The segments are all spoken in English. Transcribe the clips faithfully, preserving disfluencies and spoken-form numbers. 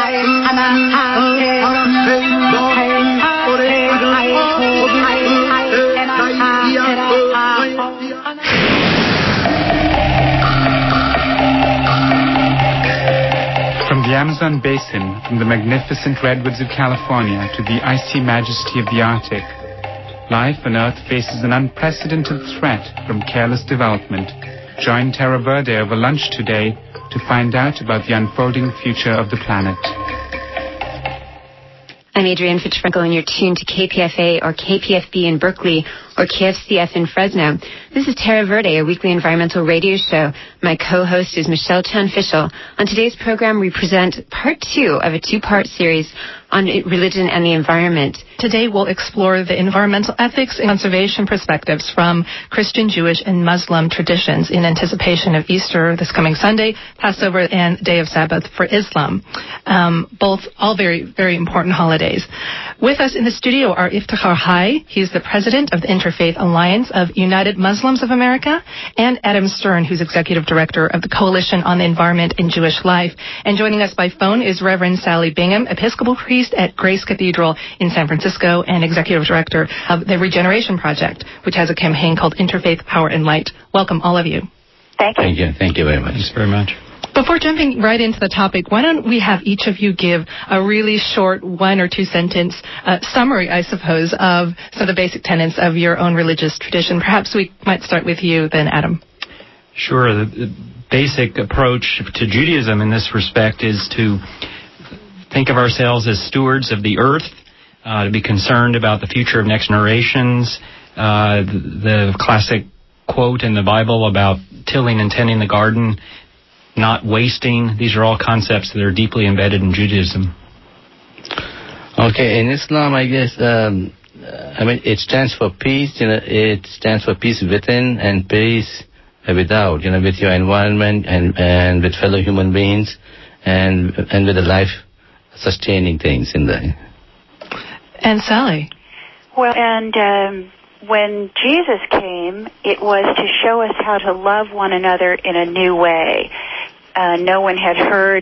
From the Amazon basin, from the magnificent redwoods of California to the icy majesty of the Arctic, life on Earth faces an unprecedented threat from careless development. Join Terra Verde over lunch today to find out about the unfolding future of the planet. I'm Adrienne Fitzgerald, and you're tuned to K P F A or K P F B in Berkeley or K F C F in Fresno. This is Terra Verde, a weekly environmental radio show. My co-host is Michelle Chan Fischel. On today's program, we present part two of a two-part series on religion and the environment. Today, we'll explore the environmental ethics and conservation perspectives from Christian, Jewish, and Muslim traditions in anticipation of Easter this coming Sunday, Passover, and Day of Sabbath for Islam. Um, both all very, very important holidays. With us in the studio are Iftikhar Hai. He's the president of the Interfaith Alliance of United Muslims of America, and Adam Stern, who's executive director of the Coalition on the Environment and Jewish Life. And joining us by phone is Reverend Sally Bingham, Episcopal priest at Grace Cathedral in San Francisco and executive director of the Regeneration Project, which has a campaign called Interfaith Power and Light. Welcome, all of you. Thank you. Thank you. Thank you very much. Thanks very much. Before jumping right into the topic, why don't we have each of you give a really short one or two sentence uh, summary, I suppose, of some of the basic tenets of your own religious tradition. Perhaps we might start with you then, Adam. Sure. The, the basic approach to Judaism in this respect is to think of ourselves as stewards of the earth, uh, to be concerned about the future of next generations. Uh, the, the classic quote in the Bible about tilling and tending the garden, not wasting. These are all concepts that are deeply embedded in Judaism. Okay, in Islam, I guess, um, I mean, it stands for peace. You know, it stands for peace within and peace without. You know, with your environment and and with fellow human beings, and and with the life-sustaining things in there. And Sally. Well, and um, when Jesus came, it was to show us how to love one another in a new way. Uh, no one had heard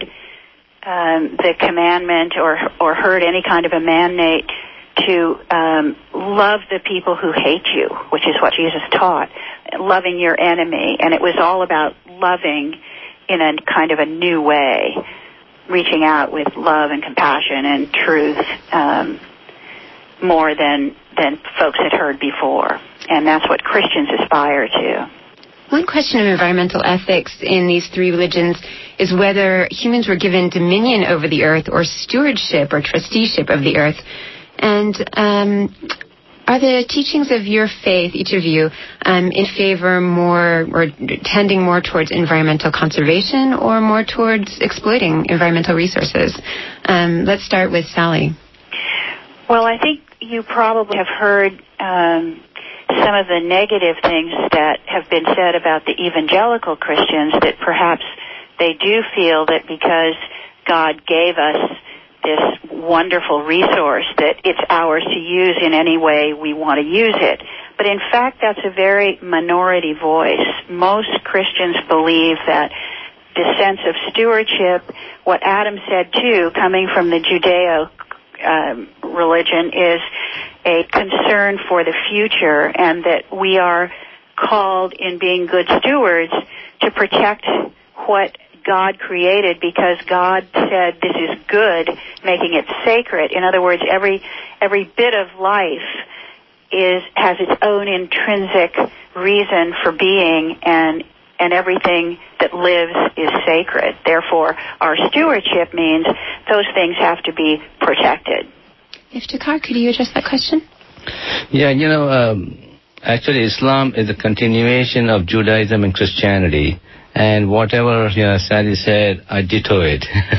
um, the commandment or or heard any kind of a mandate to um, love the people who hate you, which is what Jesus taught, loving your enemy. And it was all about loving in a kind of a new way, reaching out with love and compassion and truth um, more than than folks had heard before. And that's what Christians aspire to. One question of environmental ethics in these three religions is whether humans were given dominion over the earth or stewardship or trusteeship of the earth. And um, are the teachings of your faith, each of you, um, in favor more or tending more towards environmental conservation or more towards exploiting environmental resources? Um, let's start with Sally. Well, I think you probably have heard um, some of the negative things that have been said about the evangelical Christians, that perhaps they do feel that because God gave us this wonderful resource that it's ours to use in any way we want to use it. But in fact, that's a very minority voice. Most Christians believe that the sense of stewardship, what Adam said too, coming from the Judeo um, religion, is a concern for the future, and that we are called in being good stewards to protect what God created, because God said this is good, making it sacred. In other words, every every bit of life is has its own intrinsic reason for being, and and everything that lives is sacred. Therefore, our stewardship means those things have to be protected. Iftikhar, could you address that question? Yeah, you know, um, actually Islam is a continuation of Judaism and Christianity. And whatever, you know, Sally said, I ditto it.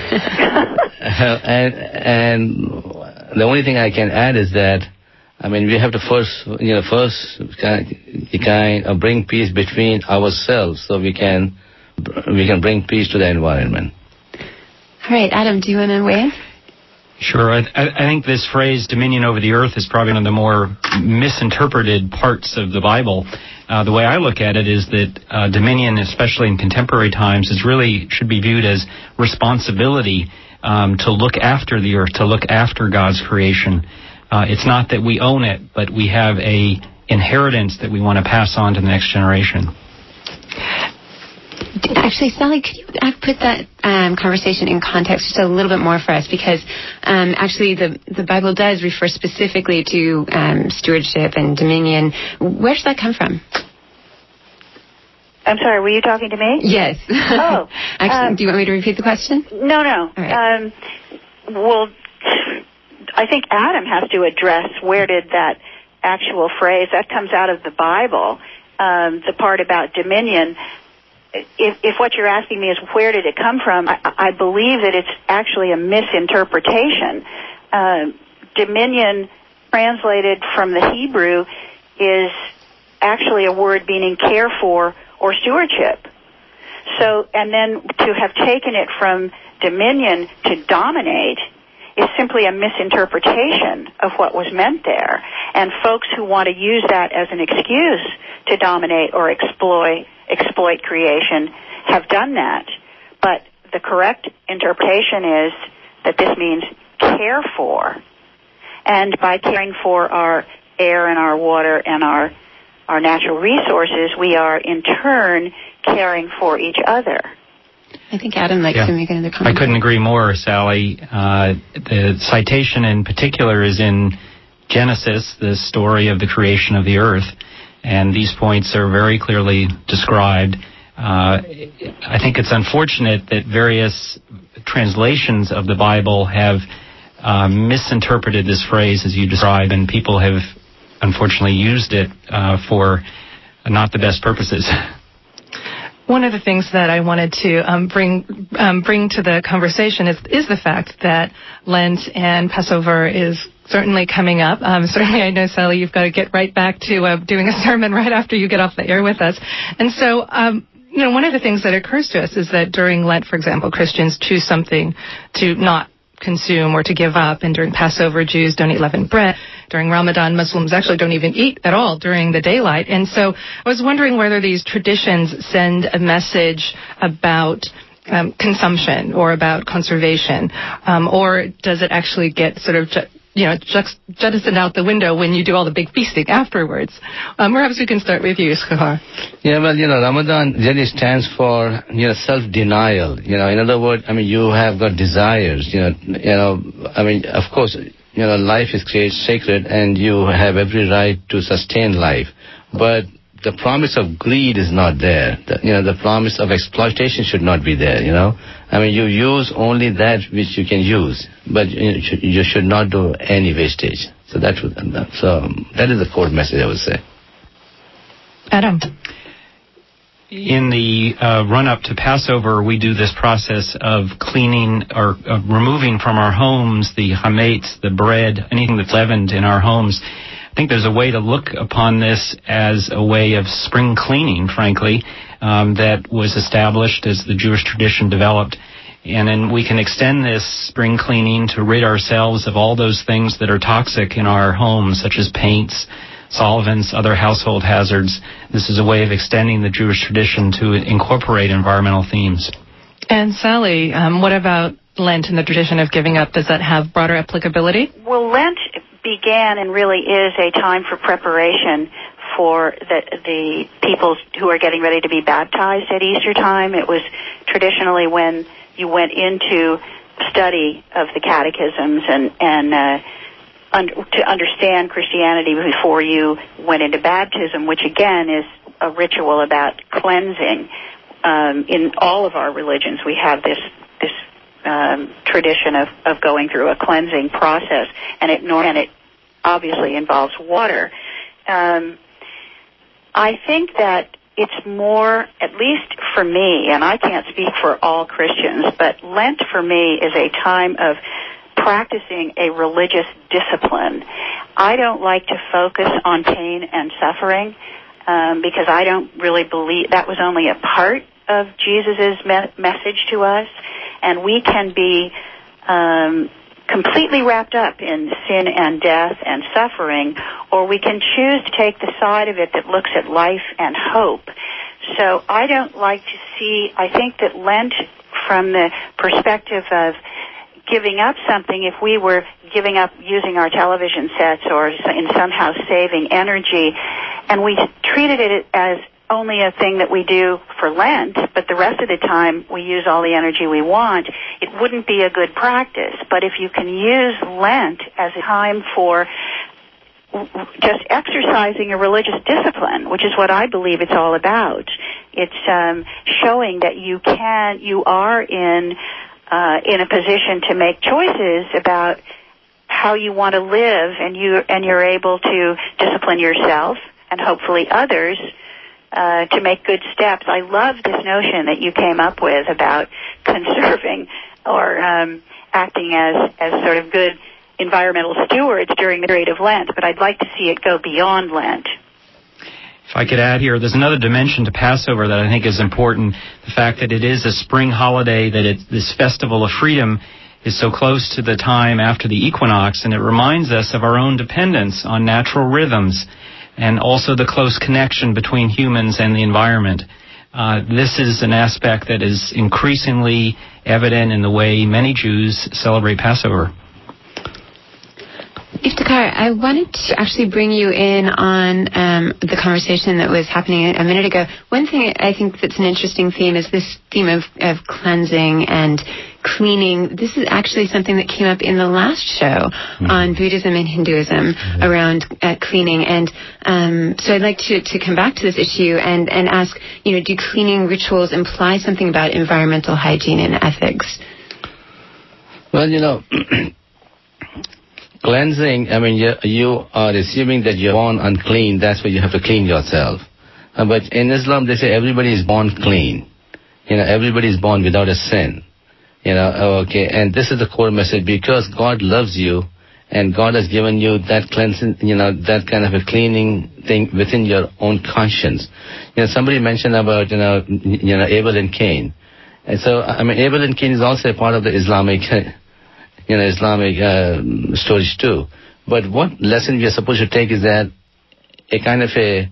and, and the only thing I can add is that, I mean, we have to first, you know, first kind, kind of bring peace between ourselves, so we can we can bring peace to the environment. All right, Adam, do you want to weigh in? Sure. I, I think this phrase, dominion over the earth, is probably one of the more misinterpreted parts of the Bible. Uh, the way I look at it is that uh, dominion, especially in contemporary times, is really should be viewed as responsibility um, to look after the earth, to look after God's creation. Uh, it's not that we own it, but we have a inheritance that we want to pass on to the next generation. Actually, Sally, could you put that um, conversation in context just a little bit more for us? Because um, actually the, the Bible does refer specifically to um, stewardship and dominion. Where does that come from? I'm sorry, were you talking to me? Yes. Oh. Actually, um, do you want me to repeat the question? No, no. All right. Um, well, I think Adam has to address where did that actual phrase, that comes out of the Bible, um, the part about dominion. If, if what you're asking me is where did it come from, I, I believe that it's actually a misinterpretation. Uh, dominion, translated from the Hebrew, is actually a word meaning care for or stewardship. So, and then to have taken it from dominion to dominate is simply a misinterpretation of what was meant there. And folks who want to use that as an excuse to dominate or exploit exploit creation have done that. But the correct interpretation is that this means care for. And by caring for our air and our water and our our natural resources, we are in turn caring for each other. I think Adam likes yeah. to make another comment. I couldn't agree more, Sally. Uh, the citation in particular is in Genesis, the story of the creation of the earth, and these points are very clearly described. Uh, I think it's unfortunate that various translations of the Bible have uh, misinterpreted this phrase as you describe, and people have unfortunately used it uh, for not the best purposes. One of the things that I wanted to um, bring um, bring to the conversation is is the fact that Lent and Passover is certainly coming up. Um, certainly, I know, Sally, you've got to get right back to uh, doing a sermon right after you get off the air with us. And so, um, you know, one of the things that occurs to us is that during Lent, for example, Christians choose something to not consume or to give up, and during Passover, Jews don't eat leavened bread. During Ramadan, Muslims actually don't even eat at all during the daylight. And so I was wondering whether these traditions send a message about um, consumption or about conservation, um, or does it actually get sort of, ju- you know, just jettisoned out the window when you do all the big feasting afterwards? Um, perhaps we can start with you, Shahar. Yeah, well, you know, Ramadan really stands for, you know, self-denial. You know, in other words, I mean, you have got desires, you know, you know, I mean, of course, you know, life is created sacred and you have every right to sustain life. But the promise of greed is not there. The, you know, the promise of exploitation should not be there, you know. I mean, you use only that which you can use, but you, you should not do any wastage. So that, would, so that is the core message, I would say. Adam. In the uh, run-up to Passover, we do this process of cleaning or uh, removing from our homes the chametz, the bread, anything that's leavened in our homes. I think there's a way to look upon this as a way of spring cleaning, frankly, um, that was established as the Jewish tradition developed. And then we can extend this spring cleaning to rid ourselves of all those things that are toxic in our homes, such as paints, solvents, other household hazards. This is a way of extending the Jewish tradition to incorporate environmental themes. And Sally, um, what about Lent and the tradition of giving up? Does that have broader applicability? Well, Lent began and really is a time for preparation for the, the people who are getting ready to be baptized at Easter time. It was traditionally when you went into study of the catechisms and, and uh, un- to understand Christianity before you went into baptism, which again is a ritual about cleansing. Um, in all of our religions, we have this this um, tradition of, of going through a cleansing process, and it and it obviously involves water. Um, I think that it's more, at least for me, and I can't speak for all Christians, but Lent for me is a time of practicing a religious discipline. I don't like to focus on pain and suffering um, because I don't really believe that was only a part of Jesus' me- message to us, and we can be um, completely wrapped up in sin and death and suffering, or we can choose to take the side of it that looks at life and hope. So I don't like to see, I think that Lent, from the perspective of giving up something, if we were giving up using our television sets or in somehow saving energy, and we treated it as only a thing that we do for Lent, but the rest of the time we use all the energy we want, it wouldn't be a good practice. But if you can use Lent as a time for just exercising a religious discipline, which is what I believe it's all about, it's um, showing that you can, you are in uh, in a position to make choices about how you want to live, and you and you're able to discipline yourself and hopefully others uh, to make good steps. I love this notion that you came up with about conserving or um, acting as as sort of good environmental stewards during the period of Lent, but I'd like to see it go beyond Lent. If I could add here, there's another dimension to Passover that I think is important. The fact that it is a spring holiday, that it, this festival of freedom is so close to the time after the equinox, and it reminds us of our own dependence on natural rhythms and also the close connection between humans and the environment. Uh, this is an aspect that is increasingly evident in the way many Jews celebrate Passover. Iftikhar, I wanted to actually bring you in on um, the conversation that was happening a minute ago. One thing I think that's an interesting theme is this theme of, of cleansing and cleaning. This is actually something that came up in the last show mm-hmm. on Buddhism and Hinduism mm-hmm. around uh, cleaning. And um, so I'd like to, to come back to this issue and, and ask, you know, do cleaning rituals imply something about environmental hygiene and ethics? Well, you know... Cleansing, I mean, you, you are assuming that you're born unclean, that's why you have to clean yourself. Uh, but in Islam, they say everybody is born clean. You know, everybody is born without a sin. You know, okay, and this is the core message, because God loves you, and God has given you that cleansing, you know, that kind of a cleaning thing within your own conscience. You know, somebody mentioned about, you know, you know, Abel and Cain. And so, I mean, Abel and Cain is also a part of the Islamic you know, Islamic uh, stories too. But what lesson we are supposed to take is that a kind of a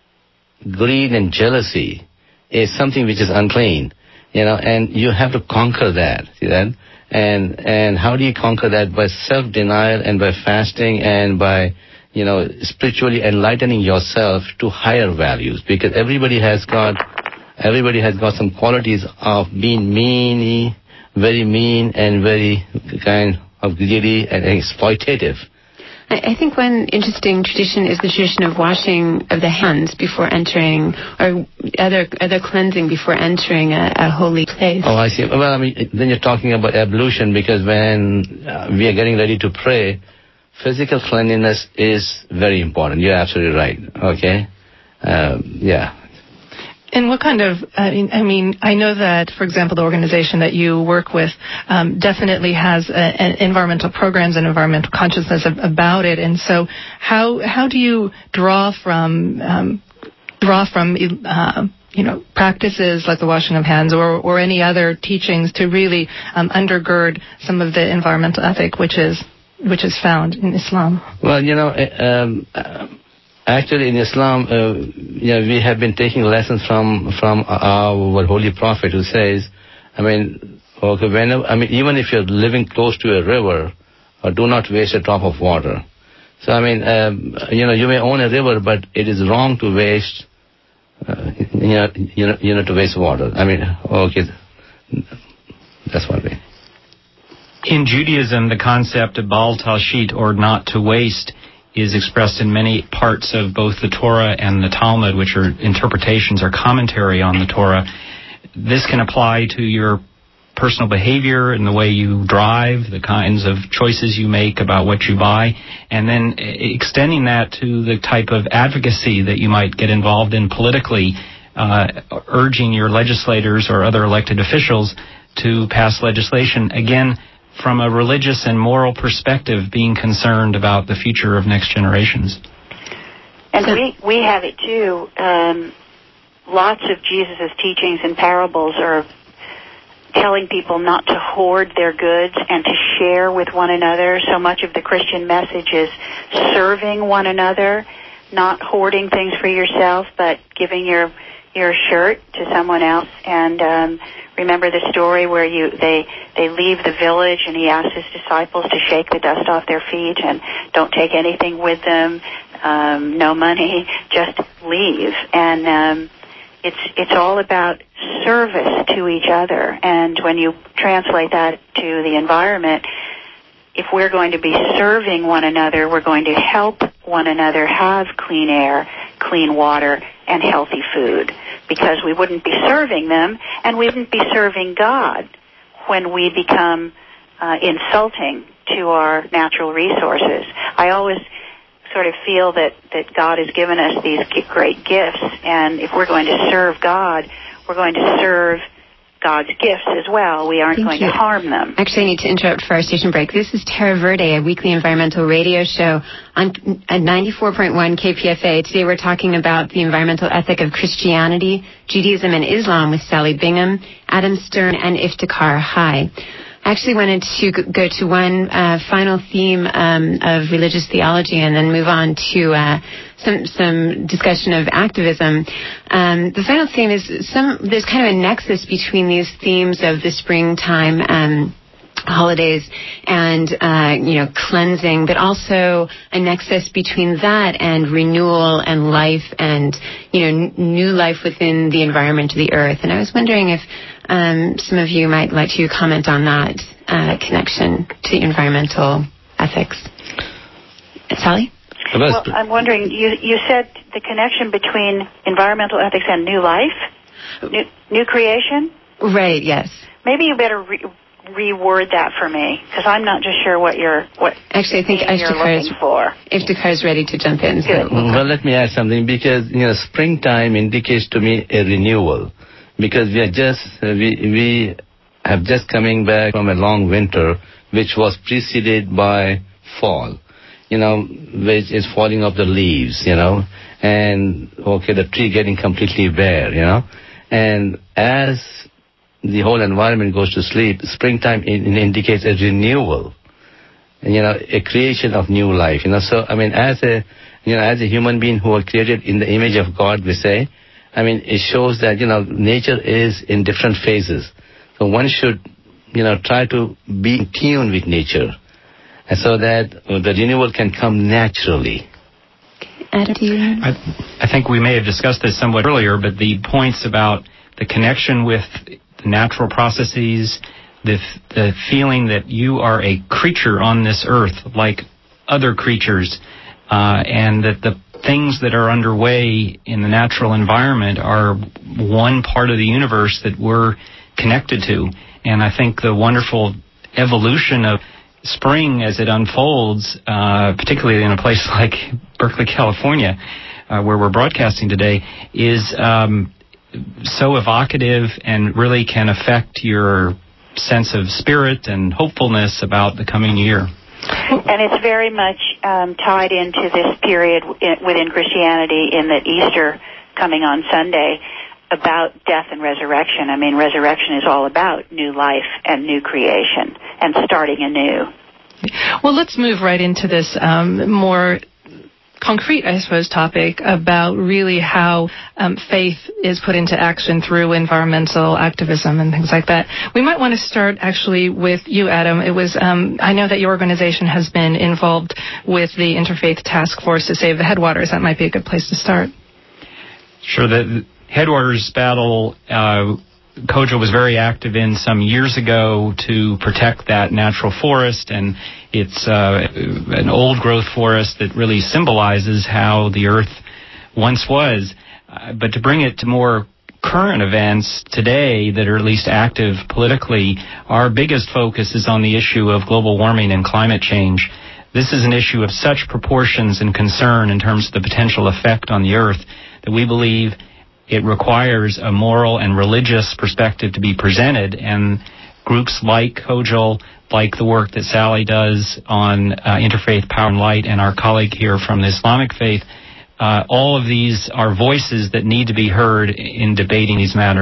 greed and jealousy is something which is unclean, you know, and you have to conquer that, see that? And and how do you conquer that? By self-denial and by fasting and by, you know, spiritually enlightening yourself to higher values, because everybody has got, everybody has got some qualities of being meany, very mean and very kind of greedy and exploitative. I think one interesting tradition is the tradition of washing of the hands before entering, or other other cleansing before entering a, a holy place. Oh, I see. Well, I mean, then you're talking about ablution, because when uh, we are getting ready to pray, physical cleanliness is very important. You're absolutely right. Okay? Uh, yeah. And what kind of, I mean, I mean, I know that, for example, the organization that you work with um, definitely has a, an environmental programs and environmental consciousness of, about it. And so how how do you draw from, um, draw from uh, you know, practices like the washing of hands or, or any other teachings to really um, undergird some of the environmental ethic which is, which is found in Islam? Well, you know, um, uh, Actually, in Islam, uh, you know, we have been taking lessons from from our holy prophet, who says, I mean, okay, whenever, I mean, even if you're living close to a river, uh, do not waste a drop of water. So, I mean, um, you know, you may own a river, but it is wrong to waste, uh, you know, you know, you know, to waste water. I mean, okay, that's one way. In Judaism, the concept of bal tashit, or not to waste, is expressed in many parts of both the Torah and the Talmud, which are interpretations or commentary on the Torah. This can apply to your personal behavior and the way you drive, the kinds of choices you make about what you buy, and then extending that to the type of advocacy that you might get involved in politically, uh, urging your legislators or other elected officials to pass legislation, again, from a religious and moral perspective, being concerned about the future of next generations. And we, we have it too. Um, lots of Jesus' teachings and parables are telling people not to hoard their goods and to share with one another. So much of the Christian message is serving one another, not hoarding things for yourself, but giving your your shirt to someone else. And um, remember the story where you they they leave the village, and he asks his disciples to shake the dust off their feet and don't take anything with them, um, no money, just leave. And um, it's it's all about service to each other. And when you translate that to the environment, if we're going to be serving one another, we're going to help one another have clean air, clean water, and healthy food, because we wouldn't be serving them, and we wouldn't be serving God when we become uh, insulting to our natural resources. I always sort of feel that, that God has given us these great gifts, and if we're going to serve God, we're going to serve God's gifts as well. We aren't Thank going you. to harm them. Actually, I need to interrupt for our station break. This is Terra Verde, a weekly environmental radio show on at ninety-four point one K P F A. Today we're talking about the environmental ethic of Christianity, Judaism, and Islam with Sally Bingham, Adam Stern, and Iftikhar Hai. I actually wanted to go to one uh, final theme um, of religious theology and then move on to uh, some some discussion of activism. Um, the final theme is some. There's kind of a nexus between these themes of the springtime um, holidays and uh, you know cleansing, but also a nexus between that and renewal and life and you know n- new life within the environment of the earth. And I was wondering if um, some of you might like to comment on that uh, connection to environmental ethics. Sally? Well, I'm wondering, you, you said the connection between environmental ethics and new life, new, new creation? Right, yes. Maybe you better re- reword that for me, because I'm not just sure what you're what Actually, I think you're looking for. Iftikhar is ready to jump in. So Good. Well, let me add something, because you know, springtime indicates to me a renewal, because we are just uh, we we have just coming back from a long winter, which was preceded by fall. You know, which is falling off the leaves, you know, and, okay, the tree getting completely bare, you know. And as the whole environment goes to sleep, springtime in, in indicates a renewal, and, you know, a creation of new life, you know. So, I mean, as a, you know, as a human being who are created in the image of God, we say, I mean, it shows that, you know, nature is in different phases. So one should, you know, try to be in tune with nature, and so that the renewal can come naturally. Adam, do you? I, I think we may have discussed this somewhat earlier, but the points about the connection with the natural processes, the, the feeling that you are a creature on this earth like other creatures, uh, and that the things that are underway in the natural environment are one part of the universe that we're connected to. And I think the wonderful evolution of spring as it unfolds, uh, particularly in a place like Berkeley, California, uh, where we're broadcasting today, is um, so evocative and really can affect your sense of spirit and hopefulness about the coming year. And it's very much um, tied into this period in, within Christianity, in that Easter coming on Sunday, about death and resurrection. I mean, resurrection is all about new life and new creation and starting anew. Well, let's move right into this um, more concrete, I suppose, topic about really how um, faith is put into action through environmental activism and things like that. We might want to start actually with you, Adam. It was um, I know that your organization has been involved with the Interfaith Task Force to Save the Headwaters. That might be a good place to start. Sure. The Headwaters battle, uh, COJO was very active in some years ago to protect that natural forest, and it's uh, an old-growth forest that really symbolizes how the earth once was. Uh, but to bring it to more current events today that are at least active politically, our biggest focus is on the issue of global warming and climate change. This is an issue of such proportions and concern in terms of the potential effect on the earth that we believe it requires a moral and religious perspective to be presented, and groups like COJO, like the work that Sally does on uh, Interfaith Power and Light, and our colleague here from the Islamic faith, uh, all of these are voices that need to be heard in debating these matters.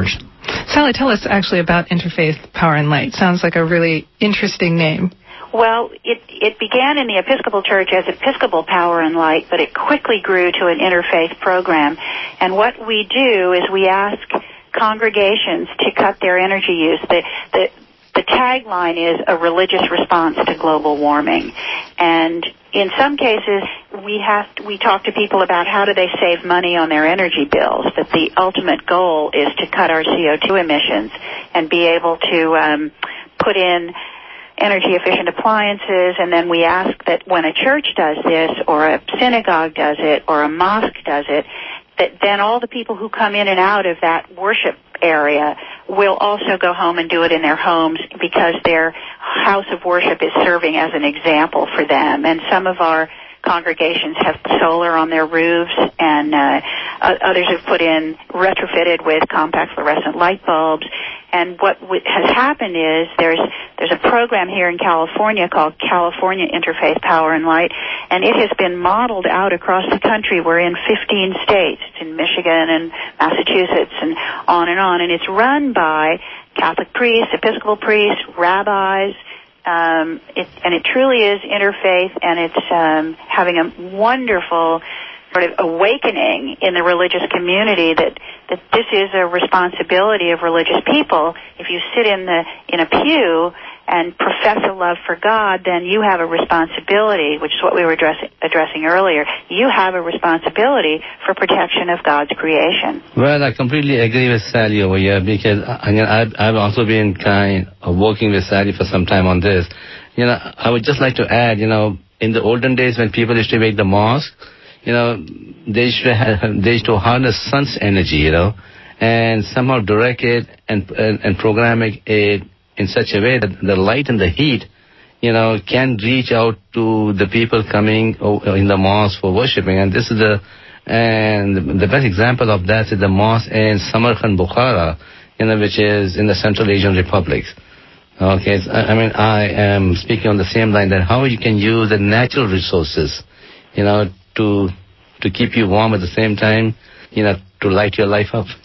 Sally, tell us actually about Interfaith Power and Light. Sounds like a really interesting name. Well, it, it began in the Episcopal Church as Episcopal Power and Light, but it quickly grew to an interfaith program. And what we do is we ask congregations to cut their energy use. The, the, the tagline is a religious response to global warming. And in some cases, we have to, we talk to people about how do they save money on their energy bills, but the ultimate goal is to cut our C O two emissions and be able to um, put in energy-efficient appliances, and then we ask that when a church does this, or a synagogue does it, or a mosque does it, that then all the people who come in and out of that worship area will also go home and do it in their homes, because their house of worship is serving as an example for them. And some of our congregations have solar on their roofs, and uh, others have put in, retrofitted with compact fluorescent light bulbs. And what w- has happened is there's there's a program here in California called California Interfaith Power and Light, and it has been modeled out across the country. We're in fifteen states. It's in Michigan and Massachusetts and on and on. And it's run by Catholic priests, Episcopal priests, rabbis, um, it, and it truly is interfaith, and it's um, having a wonderful sort of awakening in the religious community that, that this is a responsibility of religious people. If you sit in the in a pew and profess a love for God, then you have a responsibility, which is what we were address, addressing earlier. You have a responsibility for protection of God's creation. Well, I completely agree with Sally over here, because I mean, I've, I've also been kind of working with Sally for some time on this. You know, I would just like to add, you know, in the olden days when people used to make the mosque, you know, they used to have, they used to harness sun's energy, you know, and somehow direct it and and, and program it in such a way that the light and the heat, you know, can reach out to the people coming in the mosque for worshiping. And this is the and the best example of that is the mosque in Samarkand, Bukhara, you know, which is in the Central Asian republics. Okay, so, I mean, I am speaking on the same line that how you can use the natural resources, you know, to to keep you warm at the same time, you know, to light your life up.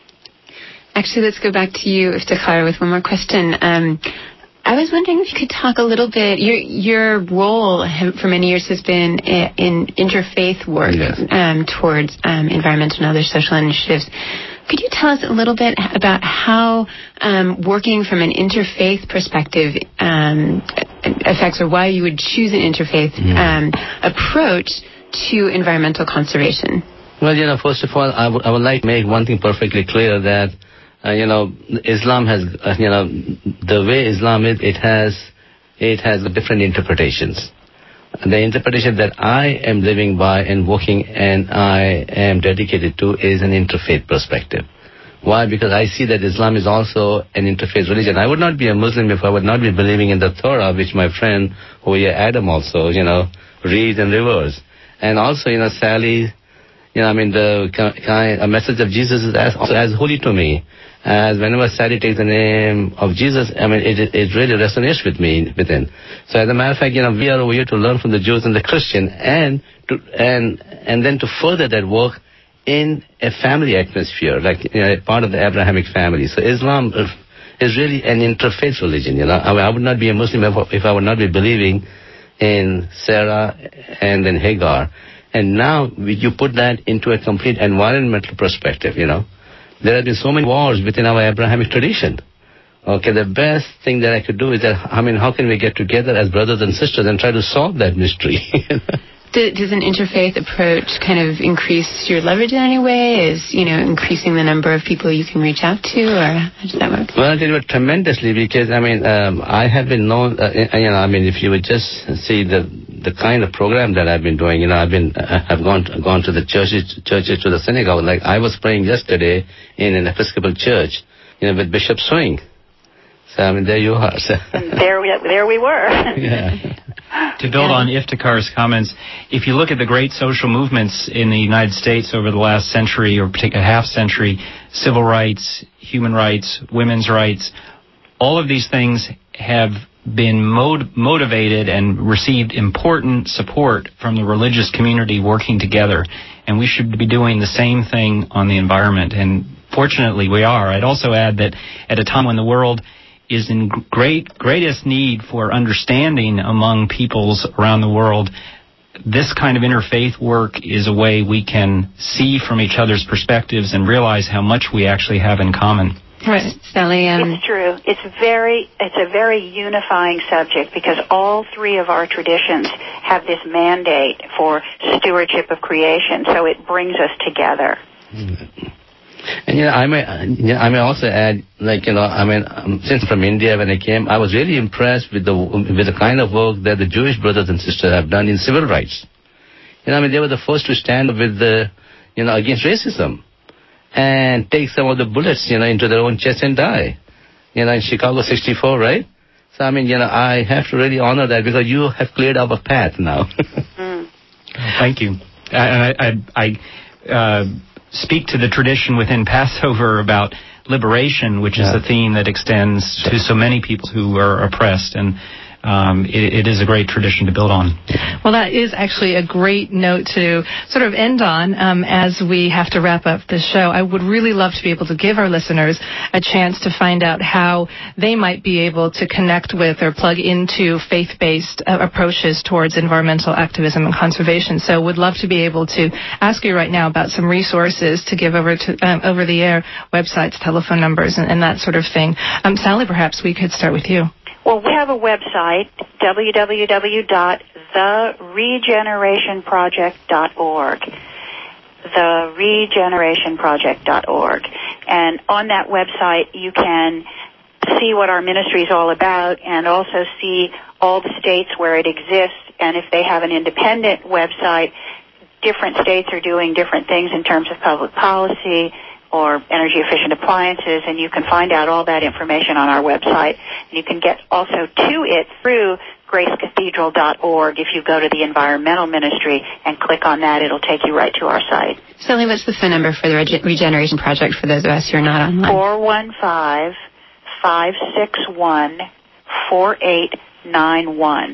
Actually, let's go back to you, Iftikhar, with one more question. Um, I was wondering if you could talk a little bit. Your your role for many years has been in interfaith work, yes, um, towards um, environmental and other social initiatives. Could you tell us a little bit about how um, working from an interfaith perspective um, affects, or why you would choose an interfaith mm. um, approach to environmental conservation? Well, you know, first of all, I, w- I would like to make one thing perfectly clear, that, uh, you know, Islam has, uh, you know, the way Islam is, it has, it has different interpretations. The interpretation that I am living by and working and I am dedicated to is an interfaith perspective. Why? Because I see that Islam is also an interfaith religion. I would not be a Muslim if I would not be believing in the Torah, which my friend over here, Adam, also, you know, reads and reverse. And also, you know, Sally, you know, I mean, the kind, a message of Jesus is as, as holy to me. As whenever Sally takes the name of Jesus, I mean, it, it really resonates with me within. So as a matter of fact, you know, we are over here to learn from the Jews and the Christian, and to and and then to further that work in a family atmosphere, like, you know, part of the Abrahamic family. So Islam is really an interfaith religion. You know, I, mean, I would not be a Muslim if, if I would not be believing in Sarah and then Hagar. And now you put that into a complete environmental perspective, you know. There have been so many wars within our Abrahamic tradition. Okay, the best thing that I could do is that, I mean, how can we get together as brothers and sisters and try to solve that mystery? Does an interfaith approach kind of increase your leverage in any way? Is, you know, increasing the number of people you can reach out to, or how does that work? Well, it would tremendously, because, I mean, um, I have been known, uh, you know, I mean, if you would just see the the kind of program that I've been doing, you know, I've been, uh, I've gone to, gone to the churches, churches, to the synagogue. Like, I was praying yesterday in an Episcopal church, you know, with Bishop Swing. So, I mean, there you are. So. There, we, there we were. Yeah. To build on Iftikhar's comments, if you look at the great social movements in the United States over the last century, or particular half century, civil rights, human rights, women's rights, all of these things have been mod- motivated and received important support from the religious community working together. And we should be doing the same thing on the environment. And fortunately, we are. I'd also add that at a time when the world is in great greatest need for understanding among peoples around the world, this kind of interfaith work is a way we can see from each other's perspectives and realize how much we actually have in common. Right, Sally. Um, it's true. It's very, it's a very unifying subject because all three of our traditions have this mandate for stewardship of creation, so it brings us together. Mm-hmm. And, you know, I may, you know, I may also add, like, you know, I mean, um, since from India when I came, I was really impressed with the with the kind of work that the Jewish brothers and sisters have done in civil rights. You know, I mean, they were the first to stand up with the, you know, against racism and take some of the bullets, you know, into their own chest and die. You know, in Chicago sixty-four, right? So, I mean, you know, I have to really honor that because you have cleared our path now. mm. Thank you. I, I, I uh, speak to the tradition within Passover about liberation, which yeah. is a theme that extends to so many people who are oppressed, and um, it, it is a great tradition to build on. Well, that is actually a great note to sort of end on um, as we have to wrap up this show. I would really love to be able to give our listeners a chance to find out how they might be able to connect with or plug into faith-based uh, approaches towards environmental activism and conservation. So would love to be able to ask you right now about some resources to give over to um, over the air, websites, telephone numbers, and, and that sort of thing. Um, Sally, perhaps we could start with you. Well, we have a website, w w w dot the regeneration project dot org. the regeneration project dot org. And on that website, you can see what our ministry is all about and also see all the states where it exists. And if they have an independent website, different states are doing different things in terms of public policy or energy-efficient appliances, and you can find out all that information on our website. And you can get also to it through grace cathedral dot org. If you go to the environmental ministry and click on that, it'll take you right to our site. Sally, what's the phone number for the Rege- Regeneration Project for those of us who are not online? four one five, five six one, four eight nine one.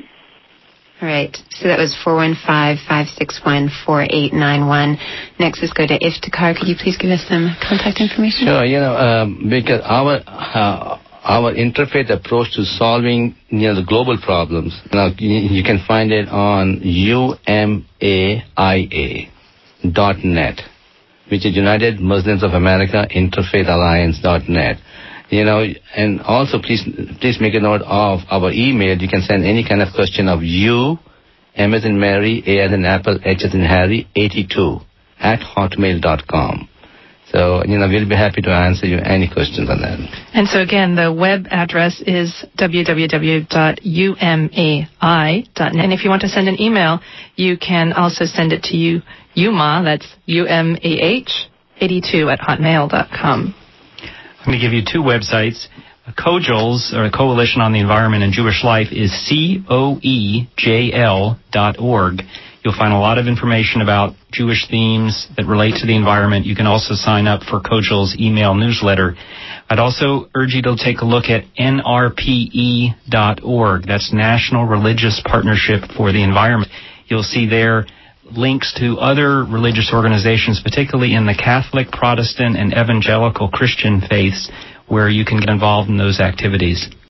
All right. So that was four one five, five six one, four eight nine one. Next, let's go to Iftikhar. Could you please give us some contact information? Sure. You know, um, because our uh, our interfaith approach to solving, you know, the global problems, you know, you, you can find it on U M A I A dot net, which is United Muslims of America Interfaith Alliance dot net. You know, and also please please make a note of our email. You can send any kind of question of U, M as in Mary, A as in Apple, H as in Harry, eighty-two at hotmail dot com. So, you know, we'll be happy to answer you any questions on that. And so, again, the web address is w w w dot u m a i dot net. And if you want to send an email, you can also send it to you, Umah, that's U M A H, eighty-two at hotmail dot com. I'm going to give you two websites. COJL's, or Coalition on the Environment and Jewish Life, is C O E J L dot org. You'll find a lot of information about Jewish themes that relate to the environment. You can also sign up for COJL's email newsletter. I'd also urge you to take a look at N R P E dot org. That's National Religious Partnership for the Environment. You'll see there links to other religious organizations, particularly in the Catholic, Protestant, and evangelical Christian faiths, where you can get involved in those activities.